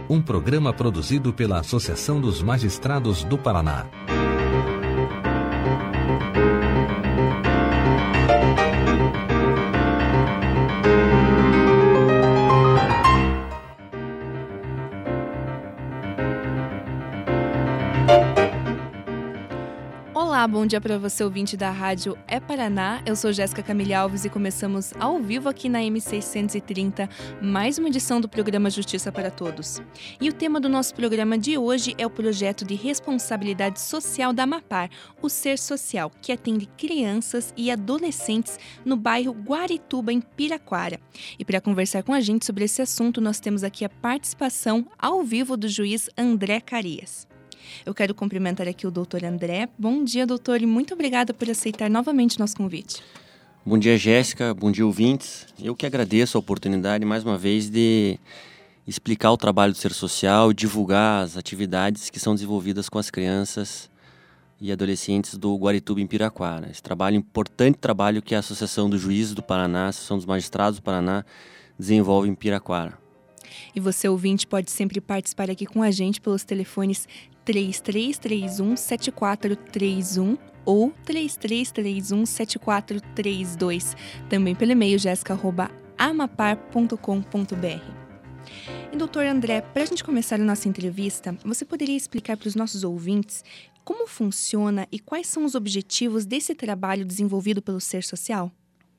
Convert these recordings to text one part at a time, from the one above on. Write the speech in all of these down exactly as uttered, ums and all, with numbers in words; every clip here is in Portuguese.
um programa produzido pela Associação dos Magistrados do Paraná. Olá, bom dia para você, ouvinte da Rádio É Paraná. Eu sou Jéssica Camille Alves e começamos ao vivo aqui na M seiscentos e trinta, mais uma edição do programa Justiça para Todos. E o tema do nosso programa de hoje é o projeto de responsabilidade social da Amapar, o Ser Social, que atende crianças e adolescentes no bairro Guarituba, em Piraquara. E para conversar com a gente sobre esse assunto, nós temos aqui a participação ao vivo do juiz André Carias. Eu quero cumprimentar aqui o doutor André. Bom dia, doutor, e muito obrigada por aceitar novamente o nosso convite. Bom dia, Jéssica. Bom dia, ouvintes. Eu que agradeço a oportunidade, mais uma vez, de explicar o trabalho do Ser Social, divulgar as atividades que são desenvolvidas com as crianças e adolescentes do Guarituba, em Piraquara. Esse trabalho, importante trabalho que a Associação dos Juízes do Paraná, a Associação dos Magistrados do Paraná, desenvolve em Piraquara. E você, ouvinte, pode sempre participar aqui com a gente pelos telefones três três três um, sete quatro três um ou três três três um, sete quatro três dois. Também pelo e-mail jéssica arroba amapar ponto com ponto b r. E, doutor André, para a gente começar a nossa entrevista, você poderia explicar para os nossos ouvintes como funciona e quais são os objetivos desse trabalho desenvolvido pelo Ser Social?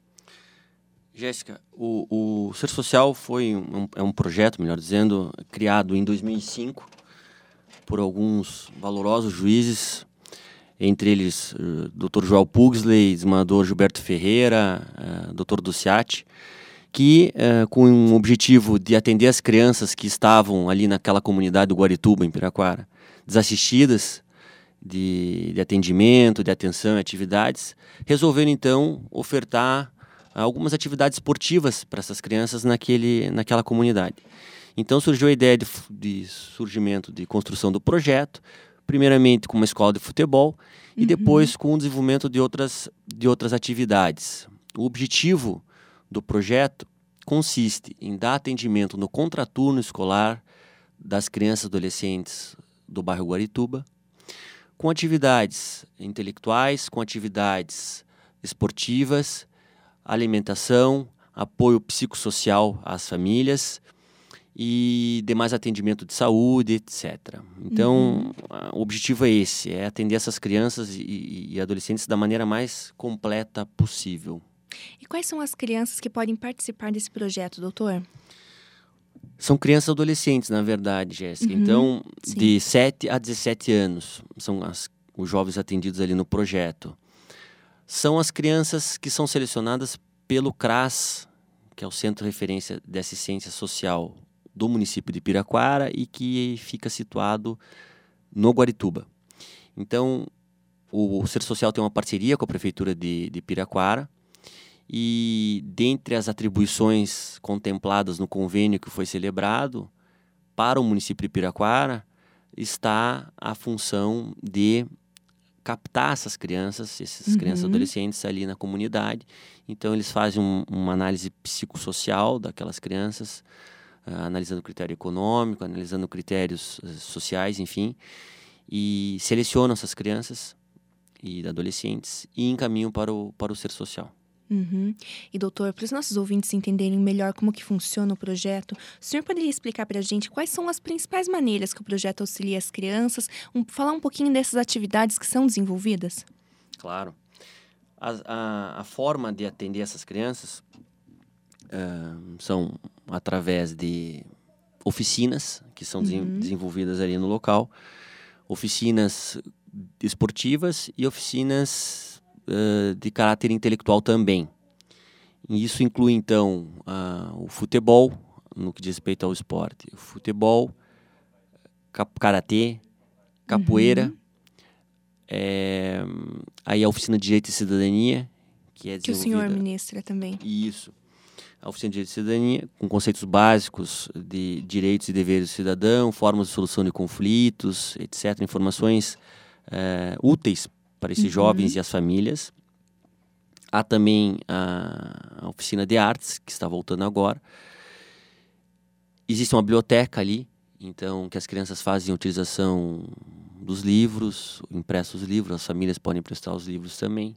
Jéssica, o, o Ser Social foi um, é um projeto, melhor dizendo, criado em dois mil e cinco por alguns valorosos juízes, entre eles uh, doutor Joel Pugsley, desembargador Gilberto Ferreira, uh, doutor Duciati, que uh, com o objetivo de atender as crianças que estavam ali naquela comunidade do Guarituba, em Piraquara, desassistidas de, de atendimento, de atenção e atividades, resolveram então ofertar algumas atividades esportivas para essas crianças naquele, naquela comunidade. Então surgiu a ideia de, de surgimento, de construção do projeto, primeiramente com uma escola de futebol e uhum. depois com o desenvolvimento de outras, de outras atividades. O objetivo do projeto consiste em dar atendimento no contraturno escolar das crianças e adolescentes do bairro Guarituba, com atividades intelectuais, com atividades esportivas, alimentação, apoio psicossocial às famílias e demais atendimento de saúde, etcétera. Então, uhum. o objetivo é esse, é atender essas crianças e, e adolescentes da maneira mais completa possível. E quais são as crianças que podem participar desse projeto, doutor? São crianças e adolescentes, na verdade, Jéssica. Uhum. Então, Sim. de sete a dezessete anos, são as, os jovens atendidos ali no projeto. São as crianças que são selecionadas pelo CRAS, que é o Centro de Referência de Assistência Social do município de Piraquara e que fica situado no Guarituba. Então, o Ser Social tem uma parceria com a Prefeitura de, de Piraquara e, dentre as atribuições contempladas no convênio que foi celebrado para o município de Piraquara, está a função de captar essas crianças, essas uhum. crianças e adolescentes ali na comunidade. Então, eles fazem um, uma análise psicossocial daquelas crianças, uh, analisando critério econômico, analisando critérios uh, sociais, enfim, e selecionam essas crianças e adolescentes e encaminham para o, para o Ser Social. Uhum. E, doutor, para os nossos ouvintes entenderem melhor como que funciona o projeto, o senhor poderia explicar para a gente quais são as principais maneiras que o projeto auxilia as crianças, um, falar um pouquinho dessas atividades que são desenvolvidas? Claro. A, a, a forma de atender essas crianças uh, são através de oficinas que são uhum. desenvolvidas ali no local, oficinas esportivas e oficinas Uh, de caráter intelectual também. E isso inclui, então, uh, o futebol, no que diz respeito ao esporte. O futebol, cap- karatê, capoeira, uhum. é, aí a oficina de Direito e Cidadania, que é desenvolvida... Que o senhor ministra também. Isso. A oficina de Direito e Cidadania, com conceitos básicos de direitos e deveres do cidadão, formas de solução de conflitos, etcétera. Informações uh, úteis para esses uhum. jovens e as famílias. Há também a, a oficina de artes, que está voltando agora. Existe uma biblioteca ali, Então, que as crianças fazem a utilização dos livros, impressos os livros, as famílias podem emprestar os livros também.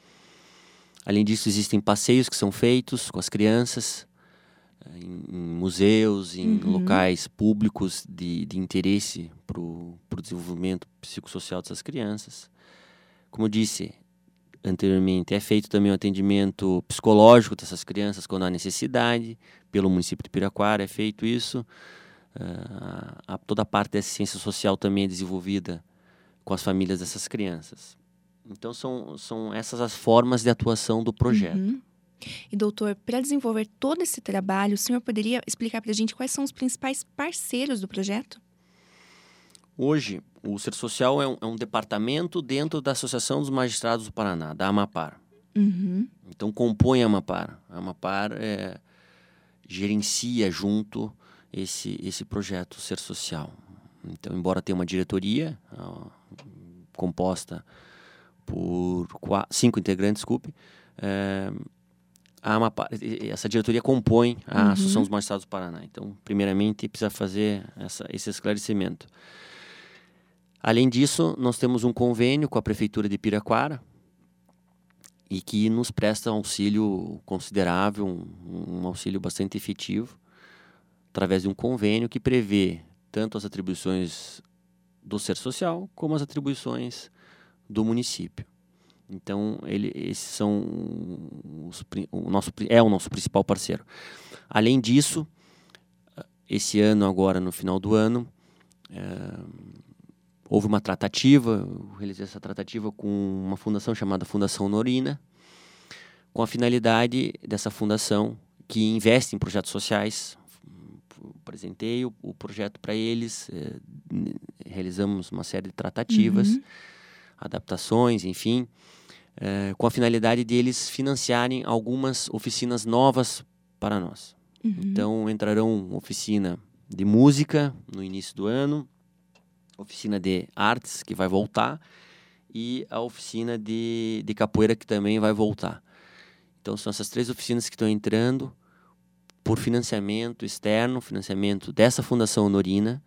Além disso, existem passeios que são feitos com as crianças, em, em museus, em uhum. locais públicos de, de interesse para o desenvolvimento psicossocial dessas crianças. Como eu disse anteriormente, é feito também o atendimento psicológico dessas crianças quando há necessidade. Pelo município de Piraquara é feito isso. Uh, a, toda a parte da assistência social também é desenvolvida com as famílias dessas crianças. Então, são, são essas as formas de atuação do projeto. Uhum. E, doutor, para desenvolver todo esse trabalho, o senhor poderia explicar para a gente quais são os principais parceiros do projeto? Hoje, o Ser Social é um, é um departamento dentro da Associação dos Magistrados do Paraná, da AMAPAR. Uhum. Então, compõe a AMAPAR. A AMAPAR é, gerencia junto esse, esse projeto Ser Social. Então, embora tenha uma diretoria ó, composta por quatro, cinco integrantes, desculpe, é, a AMAPAR, essa diretoria compõe a uhum. Associação dos Magistrados do Paraná. Então, primeiramente, precisa fazer essa, esse esclarecimento. Além disso, nós temos um convênio com a Prefeitura de Piraquara e que nos presta um auxílio considerável, um, um auxílio bastante efetivo, através de um convênio que prevê tanto as atribuições do Ser Social como as atribuições do município. Então, ele, esses são os, o nosso, é o nosso principal parceiro. Além disso, esse ano, agora no final do ano, é, houve uma tratativa, eu realizei essa tratativa com uma fundação chamada Fundação Norina, com a finalidade dessa fundação que investe em projetos sociais. Apresentei o, o projeto para eles, é, realizamos uma série de tratativas, uhum. adaptações, enfim, é, com a finalidade de eles financiarem algumas oficinas novas para nós. Uhum. Então, entrarão oficina de música no início do ano, oficina de artes, que vai voltar, e a oficina de, de capoeira, que também vai voltar. Então, são essas três oficinas que estão entrando por financiamento externo, financiamento dessa Fundação Norina,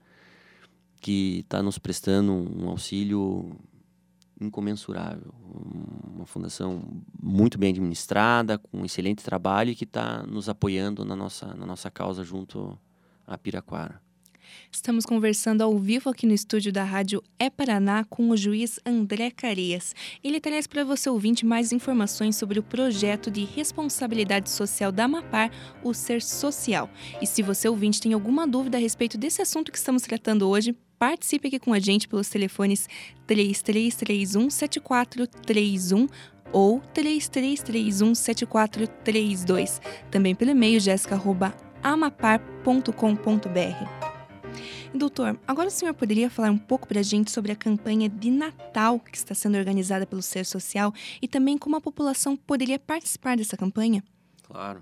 que está nos prestando um auxílio incomensurável. Uma fundação muito bem administrada, com um excelente trabalho e que está nos apoiando na nossa, na nossa causa junto a Piraquara. Estamos conversando ao vivo aqui no estúdio da Rádio É Paraná com o juiz André Carias. Ele traz para você, ouvinte, mais informações sobre o projeto de responsabilidade social da AMAPAR, o Ser Social. E se você, ouvinte, tem alguma dúvida a respeito desse assunto que estamos tratando hoje, participe aqui com a gente pelos telefones três três três um sete quatro três um ou três três três um sete quatro três dois. Também pelo e-mail jéssica arroba amapar ponto com ponto b r. Doutor, agora o senhor poderia falar um pouco para a gente sobre a campanha de Natal que está sendo organizada pelo Ser Social e também como a população poderia participar dessa campanha? Claro.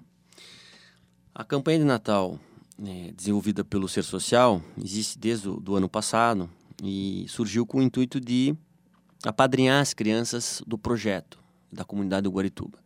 A campanha de Natal, né, desenvolvida pelo Ser Social, existe desde o do ano passado e surgiu com o intuito de apadrinhar as crianças do projeto da comunidade do Guarituba.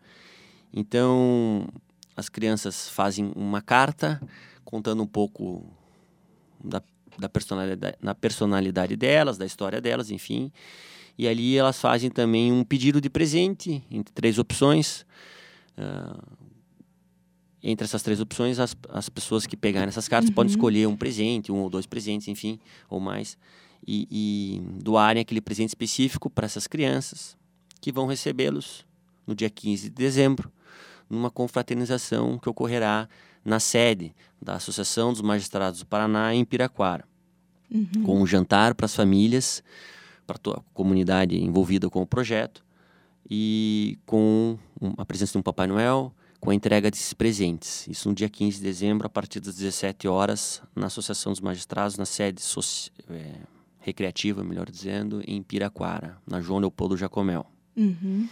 Então, as crianças fazem uma carta contando um pouco da da personalidade, na personalidade delas, da história delas, enfim. E ali elas fazem também um pedido de presente, entre três opções. Uh, entre essas três opções, as, as pessoas que pegarem essas cartas uhum. podem escolher um presente, um ou dois presentes, enfim, ou mais, e, e doarem aquele presente específico para essas crianças, que vão recebê-los no dia quinze de dezembro, numa confraternização que ocorrerá na sede da Associação dos Magistrados do Paraná, em Piraquara, uhum. com um jantar para as famílias, para toda a comunidade envolvida com o projeto, e com a presença de um Papai Noel, com a entrega desses presentes. Isso no dia quinze de dezembro, a partir das dezessete horas, na Associação dos Magistrados, na sede soci... é, recreativa, melhor dizendo, em Piraquara, na João Leopoldo Jacomel. Uhum.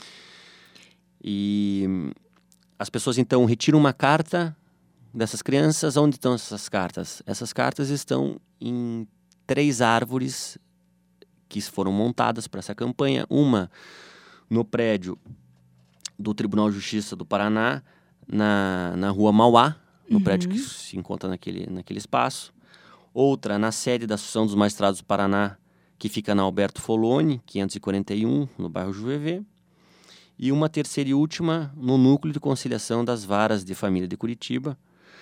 E as pessoas, então, retiram uma carta dessas crianças. Onde estão essas cartas? Essas cartas estão em três árvores que foram montadas para essa campanha. Uma no prédio do Tribunal de Justiça do Paraná, na, na rua Mauá, no uhum. prédio que se encontra naquele, naquele espaço. outra na sede da Associação dos Magistrados do Paraná, que fica na Alberto Foloni, quinhentos e quarenta e um, no bairro Juevê, e uma terceira e última no Núcleo de Conciliação das Varas de Família de Curitiba,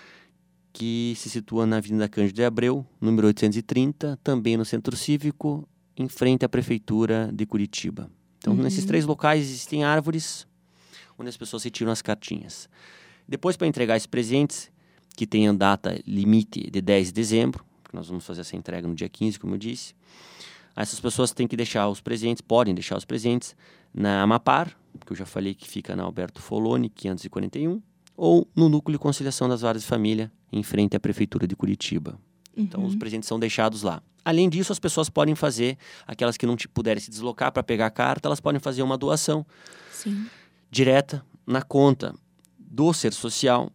que se situa na Avenida Cândido de Abreu, número oitocentos e trinta, também no Centro Cívico, em frente à Prefeitura de Curitiba. Então, uhum. nesses três locais existem árvores onde as pessoas retiram as cartinhas. Depois, para entregar esses presentes, que tenham data limite de dez de dezembro, porque nós vamos fazer essa entrega no dia quinze, como eu disse, essas pessoas têm que deixar os presentes, podem deixar os presentes na Amapar, que eu já falei que fica na Alberto Foloni, quinhentos e quarenta e um, ou no Núcleo de Conciliação das Varas de Família, em frente à Prefeitura de Curitiba. Uhum. Então, os presentes são deixados lá. Além disso, as pessoas podem fazer, aquelas que não puderem se deslocar para pegar a carta, elas podem fazer uma doação Sim. direta na conta do Ser Social,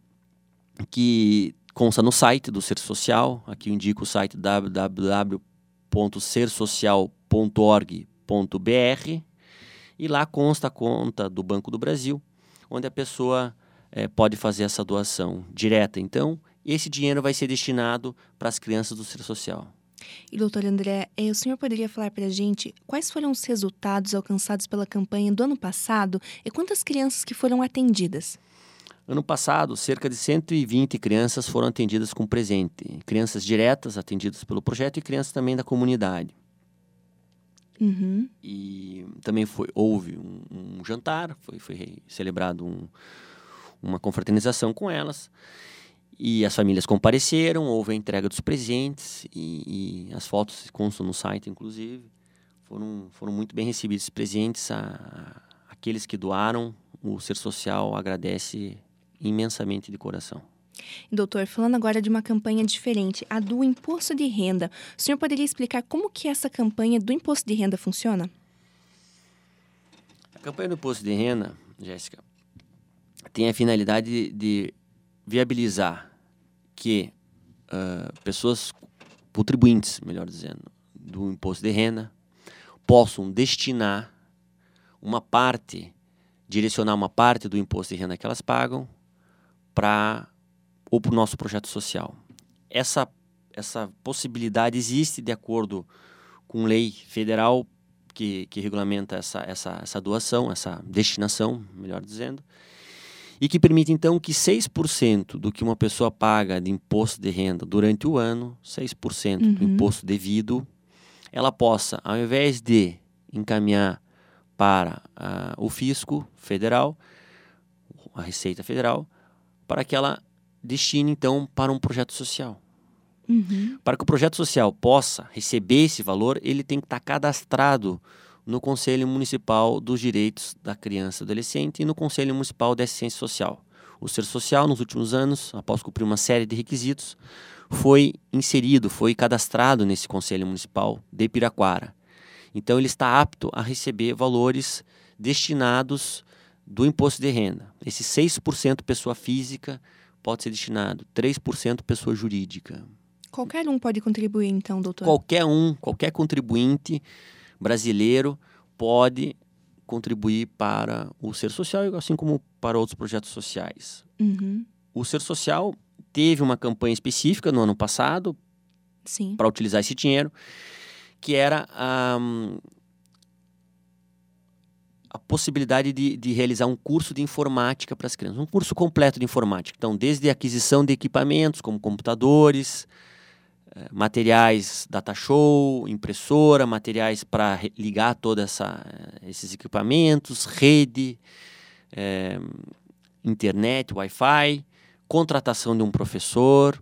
que consta no site do Ser Social. Aqui eu indico o site w w w ponto ser social ponto org ponto b r, e lá consta a conta do Banco do Brasil, onde a pessoa é, pode fazer essa doação direta. Então, esse dinheiro vai ser destinado para as crianças do Ser Social. E, doutor André, o senhor poderia falar para a gente quais foram os resultados alcançados pela campanha do ano passado e quantas crianças que foram atendidas? Ano passado, cerca de cento e vinte crianças foram atendidas com presente. Crianças diretas atendidas pelo projeto e crianças também da comunidade. Uhum. E também foi, houve um, um jantar, foi, foi celebrado um, uma confraternização com elas. E as famílias compareceram, houve a entrega dos presentes e, e as fotos constam no site, inclusive. Foram, foram muito bem recebidos esses presentes. A, a, aqueles que doaram, o Ser Social agradece imensamente de coração. Doutor, falando agora de uma campanha diferente, a do Imposto de Renda, o senhor poderia explicar como que essa campanha do Imposto de Renda funciona? A campanha do Imposto de Renda, Jéssica, tem a finalidade de, de viabilizar que uh, pessoas contribuintes, melhor dizendo, do Imposto de Renda possam destinar uma parte, direcionar uma parte do Imposto de Renda que elas pagam para ou para o nosso projeto social. Essa, essa possibilidade existe de acordo com lei federal que, que regulamenta essa, essa, essa doação, essa destinação, melhor dizendo, e que permite, então, que seis por cento do que uma pessoa paga de imposto de renda durante o ano, seis por cento uhum. do imposto devido, ela possa, ao invés de encaminhar para uh, o fisco federal, a Receita Federal, para que ela destine, então, para um projeto social. Uhum. Para que o projeto social possa receber esse valor, ele tem que estar cadastrado no Conselho Municipal dos Direitos da Criança e do Adolescente e no Conselho Municipal da Assistência Social. O Ser Social, nos últimos anos, após cumprir uma série de requisitos, foi inserido, foi cadastrado nesse Conselho Municipal de Piraquara. Então, ele está apto a receber valores destinados do imposto de renda. Esse seis por cento pessoa física pode ser destinado, três por cento pessoa jurídica. Qualquer um pode contribuir, então, doutor? Qualquer um, qualquer contribuinte brasileiro pode contribuir para o Ser Social, assim como para outros projetos sociais. Uhum. O Ser Social teve uma campanha específica no ano passado para utilizar esse dinheiro, que era a, a possibilidade de, de realizar um curso de informática para as crianças, um curso completo de informática. Então, desde a aquisição de equipamentos, como computadores, materiais data show, impressora, materiais para ligar todos esses equipamentos, rede, é, internet, Wi-Fi, contratação de um professor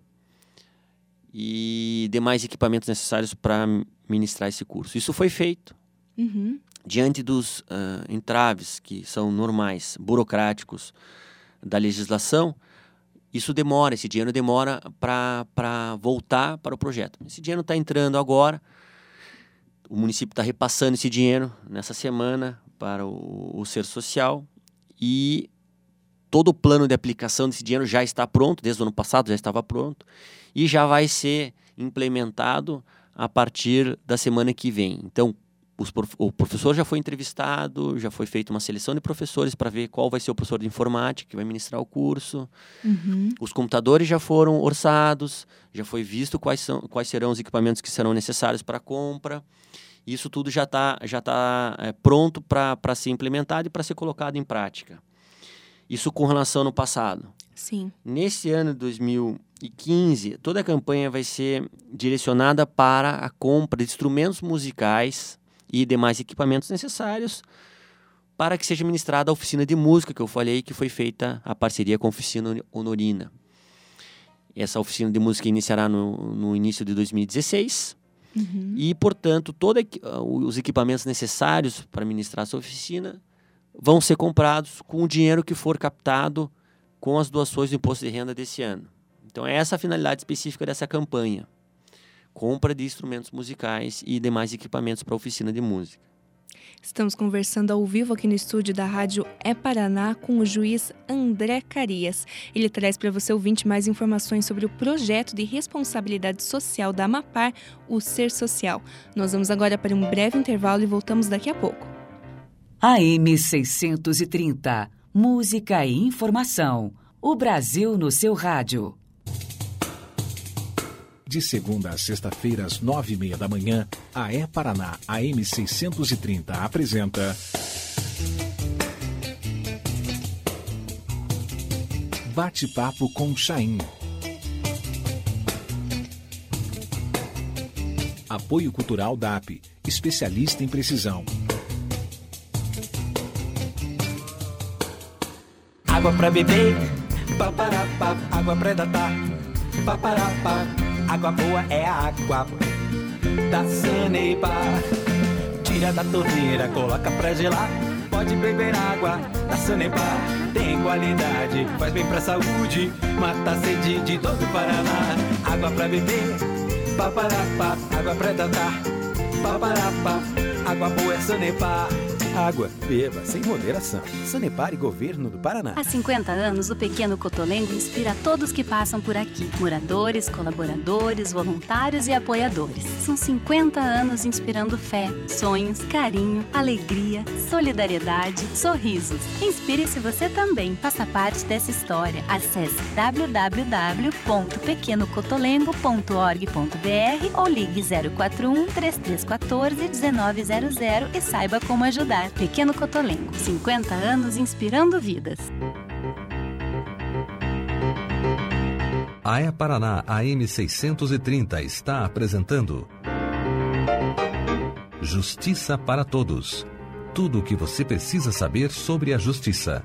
e demais equipamentos necessários para ministrar esse curso. Isso foi feito. Uhum. Diante dos uh, entraves que são normais, burocráticos da legislação, isso demora, esse dinheiro demora para voltar para o projeto. Esse dinheiro está entrando agora, o município está repassando esse dinheiro nessa semana para o, o Ser Social e todo o plano de aplicação desse dinheiro já está pronto, desde o ano passado já estava pronto, e já vai ser implementado a partir da semana que vem. Então, os prof, o professor já foi entrevistado, já foi feita uma seleção de professores para ver qual vai ser o professor de informática que vai ministrar o curso. Uhum. Os computadores já foram orçados, já foi visto quais, são, quais serão os equipamentos que serão necessários para a compra. Isso tudo já está já tá, é, pronto para ser implementado e para ser colocado em prática. Isso com relação ao passado. Sim. Nesse ano de dois mil e quinze, toda a campanha vai ser direcionada para a compra de instrumentos musicais e demais equipamentos necessários para que seja ministrada a oficina de música que eu falei, que foi feita a parceria com a Oficina Honorina. Essa oficina de música iniciará no, no início de dois mil e dezesseis. Uhum. E, portanto, todos os equipamentos necessários para ministrar essa oficina vão ser comprados com o dinheiro que for captado com as doações do imposto de renda desse ano. Então, é essa a finalidade específica dessa campanha. Compra de instrumentos musicais e demais equipamentos para a oficina de música. Estamos conversando ao vivo aqui no estúdio da Rádio É Paraná com o juiz André Carias. Ele traz para você, ouvinte, mais informações sobre o projeto de responsabilidade social da Amapar, o Ser Social. Nós vamos agora para um breve intervalo e voltamos daqui a pouco. A M seiscentos e trinta, música e informação. O Brasil no seu rádio. De segunda a sexta-feira, às nove e meia da manhã, a É Paraná, a M seiscentos e trinta, apresenta... Bate-papo com Chaim. Apoio Cultural D A P, especialista em precisão. Água pra beber, paparapá, água pra hidratar, paparapá. Água boa é a água da Sanepar. Tira da torneira, coloca pra gelar. Pode beber água da Sanepar. Tem qualidade, faz bem pra saúde, mata a sede de todo o Paraná. Água pra beber, paparapá. Água pra hidratar, paparapá. Água boa é Sanepar. Água, beba, sem moderação. Sanepar e Governo do Paraná. Há cinquenta anos, o Pequeno Cotolengo inspira todos que passam por aqui. Moradores, colaboradores, voluntários e apoiadores. São cinquenta anos inspirando fé, sonhos, carinho, alegria, solidariedade, sorrisos. Inspire-se você também. Faça parte dessa história. Acesse w w w ponto pequeno cotolengo ponto org ponto b r ou ligue zero quatro um, três três um quatro, um nove zero zero e saiba como ajudar. Pequeno Cotolengo, cinquenta anos inspirando vidas. A É Paraná A M seiscentos e trinta está apresentando Justiça para Todos. Tudo o que você precisa saber sobre a justiça.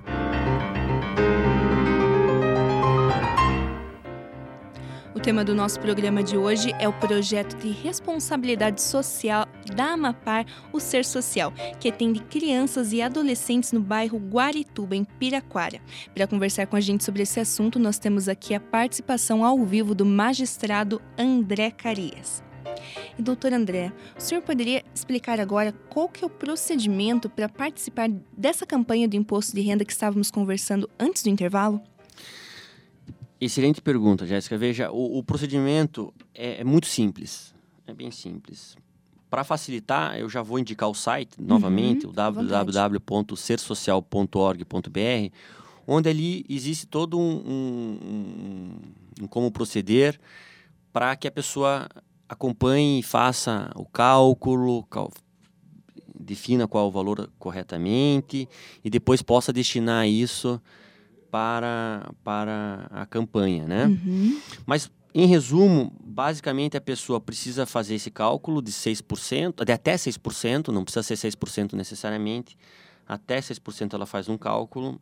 O tema do nosso programa de hoje é o projeto de responsabilidade social da Amapar, o Ser Social, que atende crianças e adolescentes no bairro Guarituba, em Piraquara. Para conversar com a gente sobre esse assunto, nós temos aqui a participação ao vivo do magistrado André Carias. E, doutor André, o senhor poderia explicar agora qual que é o procedimento para participar dessa campanha do imposto de renda que estávamos conversando antes do intervalo? Excelente pergunta, Jéssica. Veja, o, o procedimento é, é muito simples, é bem simples. Para facilitar, eu já vou indicar o site, uhum, novamente, o w w w ponto ser social ponto org ponto b r, onde ali existe todo um, um, um, um como proceder para que a pessoa acompanhe e faça o cálculo, cal, defina qual é o valor corretamente e depois possa destinar isso para, para a campanha, né? Uhum. Mas, em resumo, basicamente a pessoa precisa fazer esse cálculo de seis por cento, de até seis por cento, não precisa ser seis por cento necessariamente, até seis por cento ela faz um cálculo.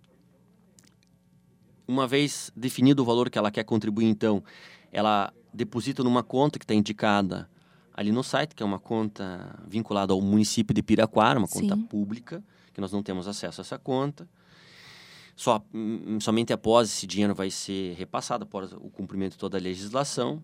Uma vez definido o valor que ela quer contribuir, então, ela deposita numa conta que está indicada ali no site, que é uma conta vinculada ao município de Piraquara, uma Sim. conta pública, que nós não temos acesso a essa conta. Só, somente após esse dinheiro vai ser repassado, após o cumprimento de toda a legislação.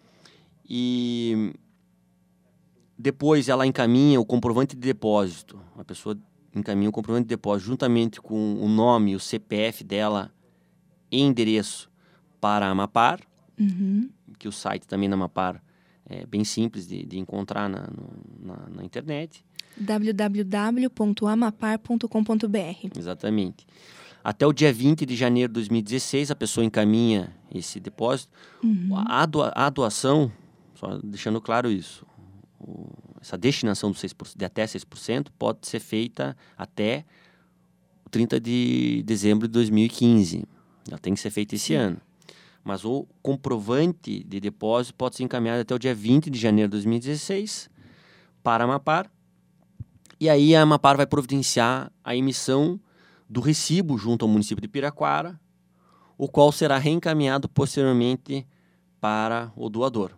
E depois ela encaminha o comprovante de depósito. A pessoa encaminha o comprovante de depósito juntamente com o nome e o C P F dela e endereço para a Amapar, uhum. que o site também da Amapar é bem simples de, de encontrar na, no, na, na internet. w w w ponto amapar ponto com ponto b r. Exatamente. Até o dia vinte de janeiro de dois mil e dezesseis, a pessoa encaminha esse depósito. Uhum. A, doa, a doação, só deixando claro isso, o, essa destinação do seis por cento, de até seis por cento pode ser feita até trinta de dezembro de dois mil e quinze. Já tem que ser feita esse Sim. ano. Mas o comprovante de depósito pode ser encaminhado até o dia vinte de janeiro de dois mil e dezesseis para a Amapar. E aí a Amapar vai providenciar a emissão do recibo junto ao município de Piraquara, o qual será reencaminhado posteriormente para o doador.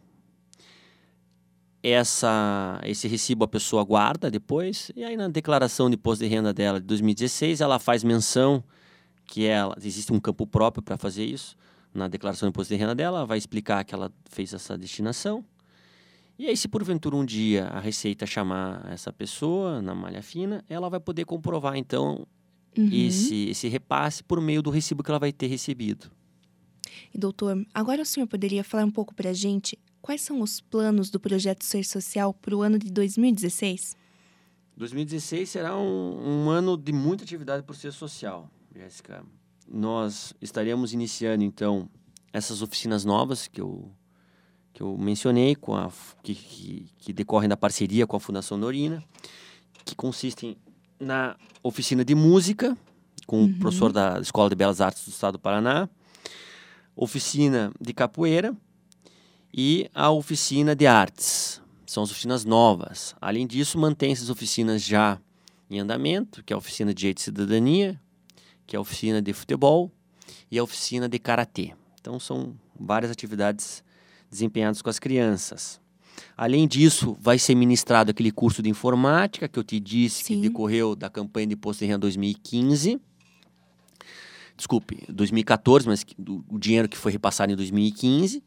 Essa, esse recibo a pessoa guarda depois, e aí na declaração de imposto de renda dela de dois mil e dezesseis, ela faz menção que ela, existe um campo próprio para fazer isso. Na declaração de imposto de renda dela, ela vai explicar que ela fez essa destinação. E aí, se porventura um dia a Receita chamar essa pessoa na malha fina, ela vai poder comprovar, então, uhum. esse, esse repasse por meio do recibo que ela vai ter recebido. E, doutor, agora o senhor poderia falar um pouco para a gente quais são os planos do Projeto Ser Social para o ano de dois mil e dezesseis? dois mil e dezesseis será um, um ano de muita atividade por Ser Social, Jéssica. Nós estaremos iniciando, então, essas oficinas novas que eu, que eu mencionei, com a, que, que, que decorrem da parceria com a Fundação Norina, que consistem na oficina de música, com uhum. o professor da Escola de Belas Artes do Estado do Paraná, oficina de capoeira e a oficina de artes. São as oficinas novas. Além disso, mantém essas oficinas já em andamento, que é a oficina de Direito e Cidadania, que é a oficina de futebol e a oficina de karatê. Então, são várias atividades desempenhadas com as crianças. Além disso, vai ser ministrado aquele curso de informática que eu te disse Sim. que decorreu da campanha de imposto de renda dois mil e quinze. Desculpe, dois mil e quatorze, mas o dinheiro que foi repassado em dois mil e quinze.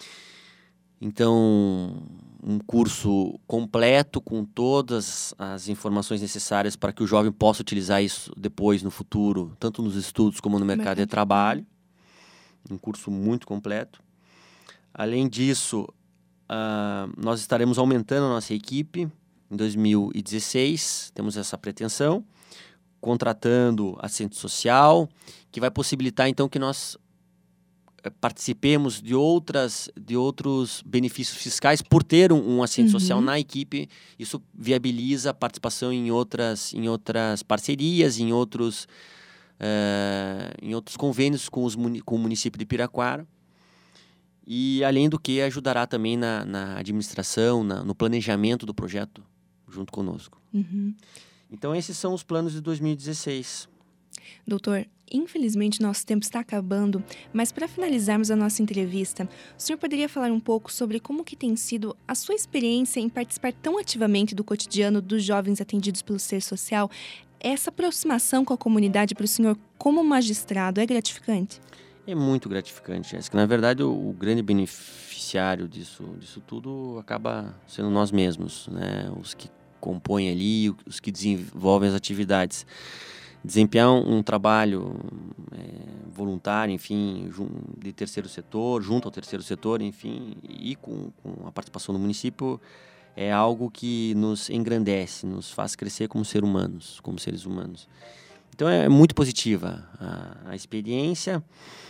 Então, um curso completo com todas as informações necessárias para que o jovem possa utilizar isso depois no futuro, tanto nos estudos como no mercado, mercado. de trabalho. Um curso muito completo. Além disso, uh, nós estaremos aumentando a nossa equipe em dois mil e dezesseis, temos essa pretensão, contratando assistente social, que vai possibilitar então que nós participemos de, outras, de outros benefícios fiscais por ter um, um assistente uhum. social na equipe. Isso viabiliza a participação em outras, em outras parcerias, em outros, uh, em outros convênios com, os, com o município de Piraquara. E, além do que, ajudará também na, na administração, na, no planejamento do projeto junto conosco. Uhum. Então, esses são os planos de dois mil e dezesseis. Doutor, infelizmente nosso tempo está acabando, mas para finalizarmos a nossa entrevista, o senhor poderia falar um pouco sobre como que tem sido a sua experiência em participar tão ativamente do cotidiano dos jovens atendidos pelo Ser Social? Essa aproximação com a comunidade para o senhor como magistrado é gratificante? É muito gratificante, Jéssica. Na verdade, o, o grande beneficiário disso, disso tudo acaba sendo nós mesmos, né? Os que compõem ali, os que desenvolvem as atividades. Desempenhar um, um trabalho é, voluntário, enfim, de terceiro setor, junto ao terceiro setor, enfim, e com, com a participação do município, é algo que nos engrandece, nos faz crescer como seres humanos, como seres humanos. Então é muito positiva a, a experiência,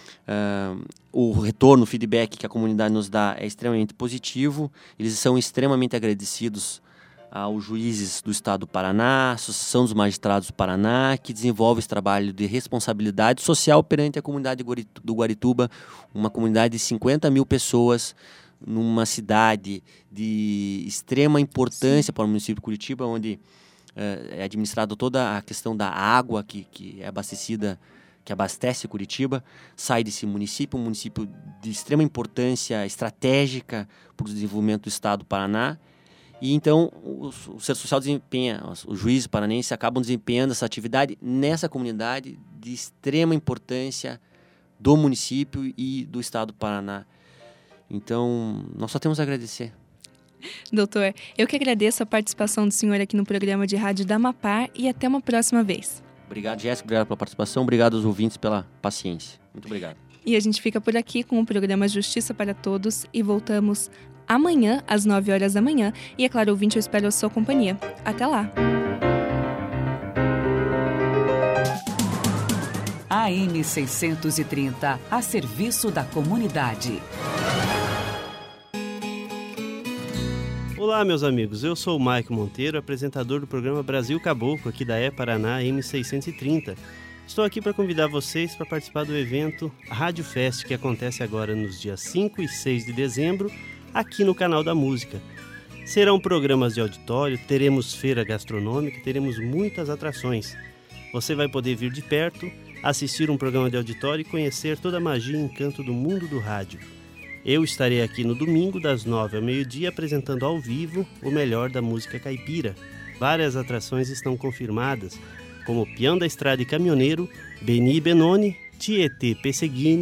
uh, o retorno, o feedback que a comunidade nos dá é extremamente positivo, eles são extremamente agradecidos aos juízes do Estado do Paraná, a Associação dos Magistrados do Paraná, que desenvolve esse trabalho de responsabilidade social perante a comunidade do Guarituba, uma comunidade de cinquenta mil pessoas, numa cidade de extrema importância Sim. para o município de Curitiba, onde uh, é administrada toda a questão da água que, que é abastecida, que abastece Curitiba, sai desse município, um município de extrema importância estratégica para o desenvolvimento do Estado do Paraná. E então o, o Ser Social desempenha, os, os juízes paranenses acabam desempenhando essa atividade nessa comunidade de extrema importância do município e do Estado do Paraná. Então, nós só temos a agradecer. Doutor, eu que agradeço a participação do senhor aqui no programa de rádio da Amapar e até uma próxima vez. Obrigado, Jéssica, obrigado pela participação, obrigado aos ouvintes pela paciência. Muito obrigado. E a gente fica por aqui com o programa Justiça para Todos e voltamos amanhã, às nove horas da manhã. E, é claro, ouvinte, eu espero a sua companhia. Até lá! A M seiscentos e trinta, a serviço da comunidade. Olá, meus amigos, eu sou o Maico Monteiro, apresentador do programa Brasil Caboclo, aqui da E Paraná M seiscentos e trinta. Estou aqui para convidar vocês para participar do evento Rádio Fest, que acontece agora nos dias cinco e seis de dezembro, aqui no Canal da Música. Serão programas de auditório, teremos feira gastronômica, teremos muitas atrações. Você vai poder vir de perto, assistir um programa de auditório e conhecer toda a magia e encanto do mundo do rádio. Eu estarei aqui no domingo, das nove ao meio-dia, apresentando ao vivo o melhor da música caipira. Várias atrações estão confirmadas, como Peão da Estrada e Caminhoneiro, Beni Benoni, Tietê Pesseguini,